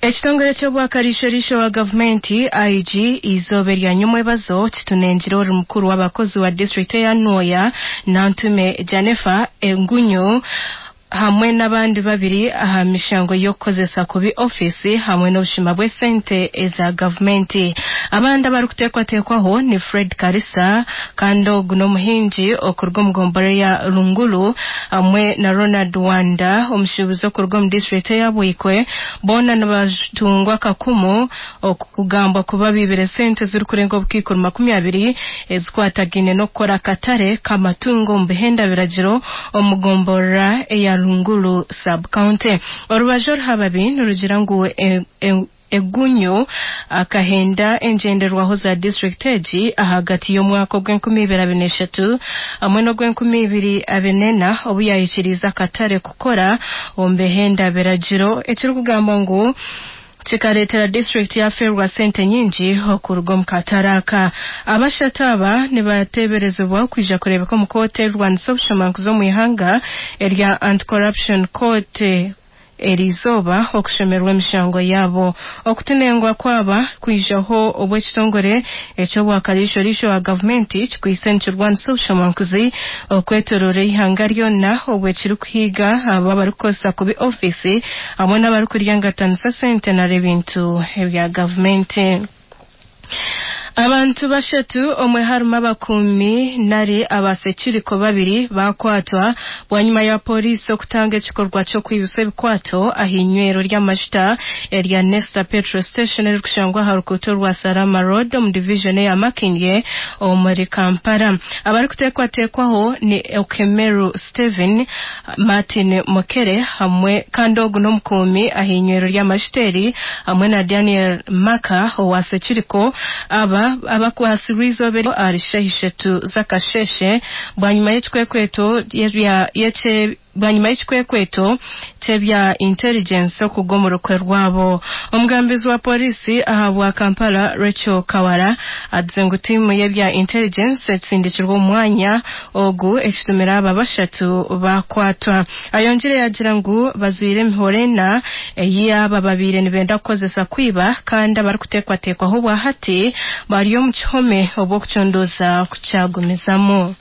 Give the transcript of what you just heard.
Ekitongole ky'obwakarisho wa gavumenti IG izobe lya nyuma ebazo kitunenjira ori mukuru w'abakozi wa district ya Nwoya Nantume Janefa Engunyo hamwe n'abandi babiri aha mishango yo kozesa kubi office hamwe n'obushima bwe sente eza gavumenti. Abandi abarukutekwatekwaho ni Fred Karisa kando guno muhinji okurwa mugombore ya Lungulu hamwe na Ronald Wanda omushubuzo okurwa mu district ya Bwikwe bona nabatungwa kakumu okugamba kuba bibire sente ziri kurenga obukiko 20 ezikwatagine no kora katare kamatungo mbihenda biragiro omugombora ya Lungulu sub-county. Orubajor hababi nurugira ngu Egunyo akahenda enjenderwaho za district eji ahagati y'omwaka gw'2023 hamwe no gw'2024 obuyayikiriza katare kukora ombehenda biragiro ekiri kugamba ngu chikaretera district ya Ferwa sente nyingi okurugwa mukataraka. Abashataba nibateberezebwa kwija kureba ko mukote Rwanda Sobshamanku zo muihanga erya Anti-Corruption Court erizoba okushemerwa emishango yabo okutunengwa kwaba kwijaho obwekitongore eky'obwakarisho wa gavumenti kikwisenche Rwanda Sobshamankuzi okwetorora ihanga lyonna obwekiri kuhiga aba barikosa kubi office hamwe n'abarikuryangatanisha sente na ebintu ebya gavumenti. Abantu bashatu omwe harimo abakumi nari abasekiriko babiri bakwatwa bwanyuma ya polisi okutanga ekikorwa cyo kwibisa ebikwato ahinywero ry'amashita erya Nesta Petrol Station erikushangwa harukuto rwa Salama Road mu division ya Makindye omuri Kampala. Abarikutekwatekwaho ni Okemeru Steven, Martin Mokere hamwe kandogo n'omukumi ahinywero ry'amashiteri hamwe na Daniel Maka owasekiriko abakwasirizo bero arishahishatu zakasheshe bwanyuma y'ekikwekweto chebya intelligence okugomorokwe rwabo. Omugambizi wa polisi ahabwa Kampala Rachel Kawara adzengu timu yebya intelligence etsindikirwa omwanya ogu ekitumira aba bashatu bakwatwa. Ayongere yagira ngu bazuire mihorena eyaba babire nibenda kukozesa kwiba kandi abarikutekwatekwaho bwa hati bari mu kihome obwo kuchondoza kuchagumizamo.